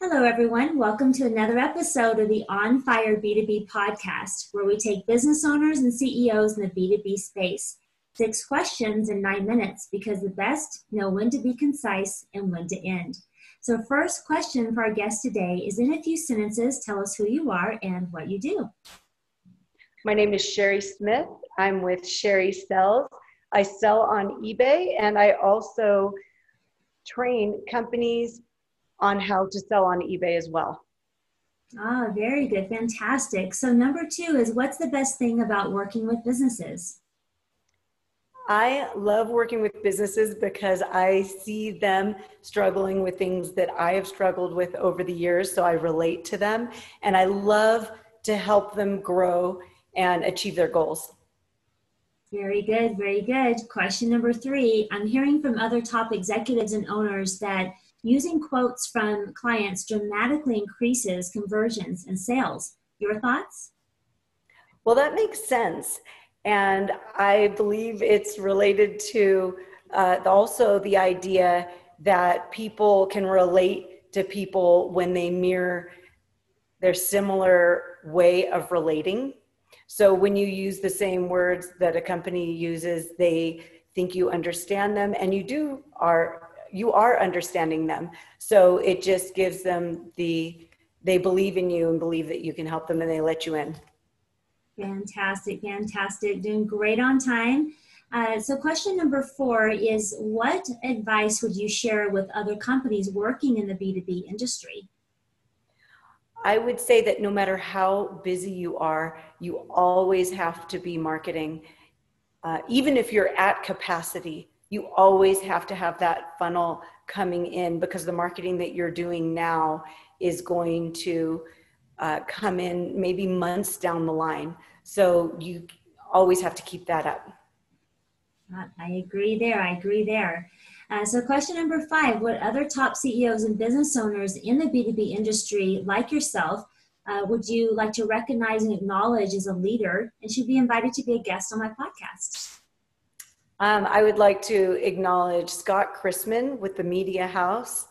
Hello, everyone. Welcome to another episode of the On Fire B2B podcast, where we take business owners and CEOs in the B2B space. 6 questions in 9 minutes, because the best know when to be concise and when to end. So first question for our guest today is, in a few sentences, tell us who you are and what you do. My name is Sherry Smith. I'm with Sherry Sells. I sell on eBay, and I also train companies on how to sell on eBay as well. Ah, very good. Fantastic. So number 2 is, what's the best thing about working with businesses? I love working with businesses because I see them struggling with things that I have struggled with over the years, so I relate to them, and I love to help them grow and achieve their goals. Very good, very good. Question number 3, I'm hearing from other top executives and owners that using quotes from clients dramatically increases conversions and sales. Your thoughts? Well, that makes sense. And I believe it's related to also the idea that people can relate to people when they mirror their similar way of relating. So when you use the same words that a company uses, they think you understand them, and you are understanding them. So it just gives them they believe in you and believe that you can help them, and they let you in. Fantastic, fantastic. Doing great on time. So question number 4 is, what advice would you share with other companies working in the B2B industry? I would say that no matter how busy you are, you always have to be marketing. Even if you're at capacity, you always have to have that funnel coming in, because the marketing that you're doing now is going to come in maybe months down the line. So you always have to keep that up. I agree there. I agree there. So question number 5, what other top CEOs and business owners in the B2B industry, like yourself, would you like to recognize and acknowledge as a leader and should be invited to be a guest on my podcast? I would like to acknowledge Scott Chrisman with the Media House.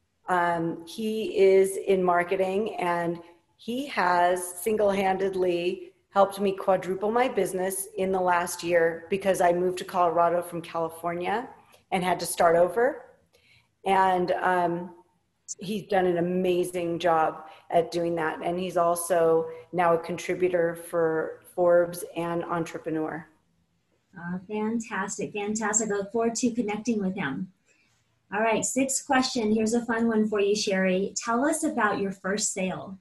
He is in marketing, and he has single-handedly helped me quadruple my business in the last year, because I moved to Colorado from California and had to start over. And he's done an amazing job at doing that. And he's also now a contributor for Forbes and Entrepreneur. Fantastic, fantastic. I look forward to connecting with him. All right, 6th question. Here's a fun one for you, Sherry. Tell us about your first sale.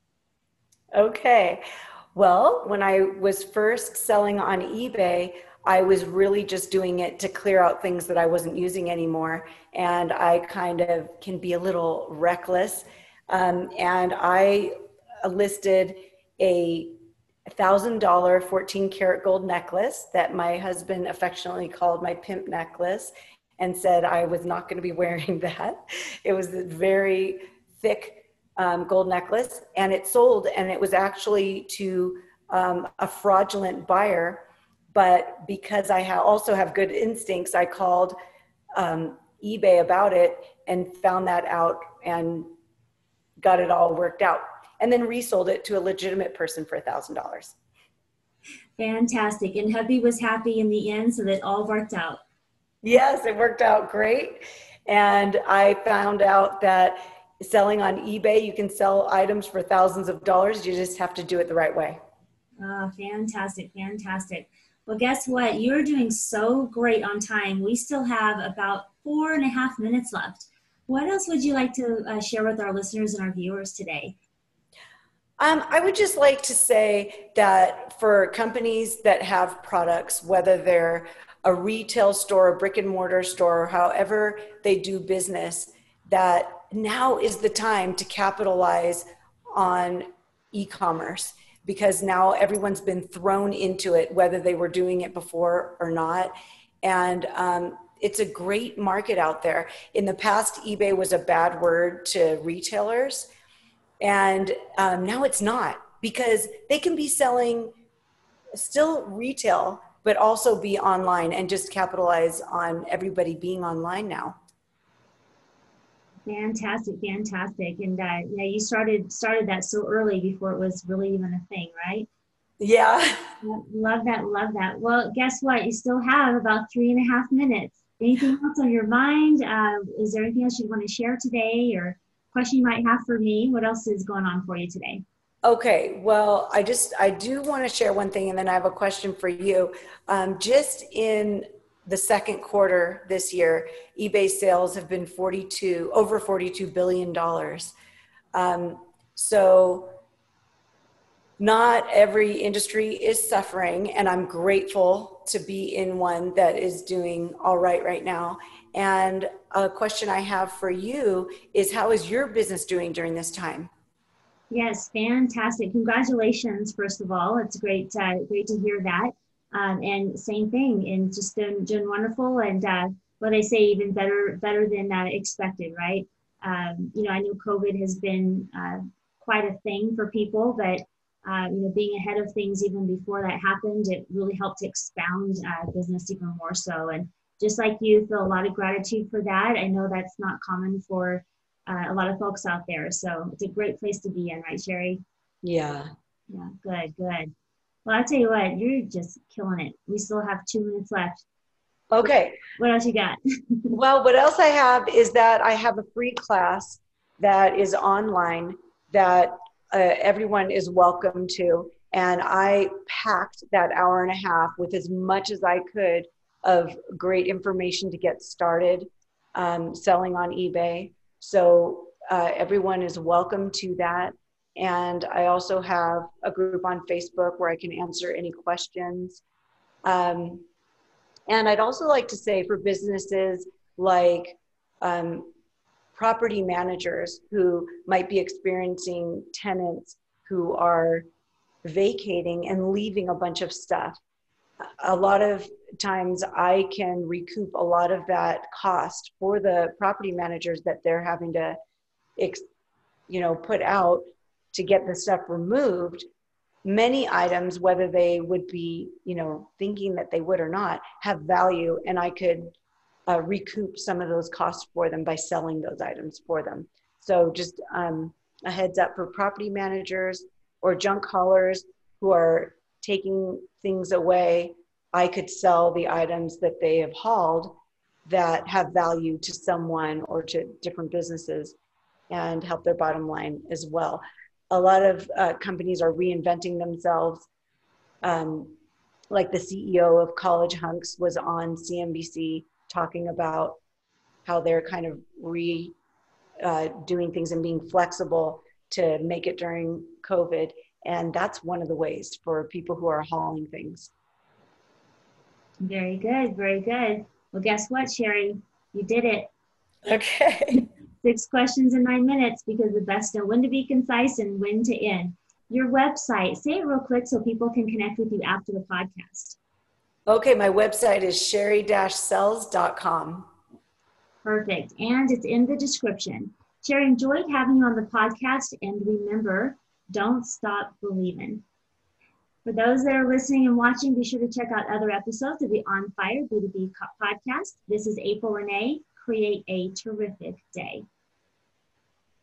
Okay. Well, when I was first selling on eBay, I was really just doing it to clear out things that I wasn't using anymore. And I kind of can be a little reckless. And I listed a $1,000 14 karat gold necklace that my husband affectionately called my pimp necklace, and said I was not going to be wearing that. It was a very thick gold necklace, and it sold, and it was actually to a fraudulent buyer. But because I also have good instincts, I called eBay about it and found that out and got it all worked out, and then resold it to a legitimate person for $1,000. Fantastic. And hubby was happy in the end, so that all worked out. Yes, it worked out great. And I found out that selling on eBay, you can sell items for thousands of dollars. You just have to do it the right way. Oh, fantastic, fantastic. Well, guess what? You're doing so great on time. We still have about 4.5 minutes left. What else would you like to share with our listeners and our viewers today? I would just like to say that for companies that have products, whether they're a retail store, a brick and mortar store, however they do business, that now is the time to capitalize on e-commerce, because now everyone's been thrown into it, whether they were doing it before or not. And it's a great market out there. In the past, eBay was a bad word to retailers. And now it's not, because they can be selling still retail, but also be online and just capitalize on everybody being online now. Fantastic, fantastic. And yeah, you started that so early before it was really even a thing, right? Yeah. Yeah, love that, love that. Well, guess what? You still have about 3.5 minutes. Anything else on your mind? Is there anything else you want to share today or question you might have for me? What else is going on for you today? Okay, well, I do want to share one thing, and then I have a question for you. Just in the second quarter this year, eBay sales have been over $42 billion. So not every industry is suffering, and I'm grateful to be in one that is doing all right now. And a question I have for you is, how is your business doing during this time? Yes, fantastic. Congratulations, first of all. It's great to hear that. And same thing, and just doing wonderful. And what they say, even better than expected, right? I know COVID has been quite a thing for people, but being ahead of things even before that happened, it really helped to expound business even more so. And just like you, feel a lot of gratitude for that. I know that's not common for a lot of folks out there. So it's a great place to be in, right, Sherry? Yeah. Yeah, good, good. Well, I'll tell you what, you're just killing it. We still have 2 minutes left. Okay. What else you got? Well, what else I have is that I have a free class that is online that everyone is welcome to. And I packed that hour and a half with as much as I could of great information to get started selling on eBay. So everyone is welcome to that. And I also have a group on Facebook where I can answer any questions. Um, and I'd also like to say, for businesses like um, property managers who might be experiencing tenants who are vacating and leaving a bunch of stuff, a lot of times I can recoup a lot of that cost for the property managers that they're having to put out to get the stuff removed. Many items, whether they would be, thinking that they would or not, have value, and I could recoup some of those costs for them by selling those items for them. So just a heads up for property managers or junk haulers who are taking things away. I could sell the items that they have hauled that have value to someone or to different businesses and help their bottom line as well. A lot of companies are reinventing themselves. Like the CEO of College Hunks was on CNBC talking about how they're kind of doing things and being flexible to make it during COVID. And that's one of the ways for people who are hauling things. Very good, very good. Well, guess what, Sherry? You did it. Okay. 6 questions in 9 minutes, because the best know when to be concise and when to end. Your website, say it real quick so people can connect with you after the podcast. Okay, my website is sherry-sells.com. Perfect. And it's in the description. Sherry, enjoyed having you on the podcast. And remember, don't stop believing. For those that are listening and watching, be sure to check out other episodes of the On Fire B2B podcast. This is April Renee. Create a terrific day.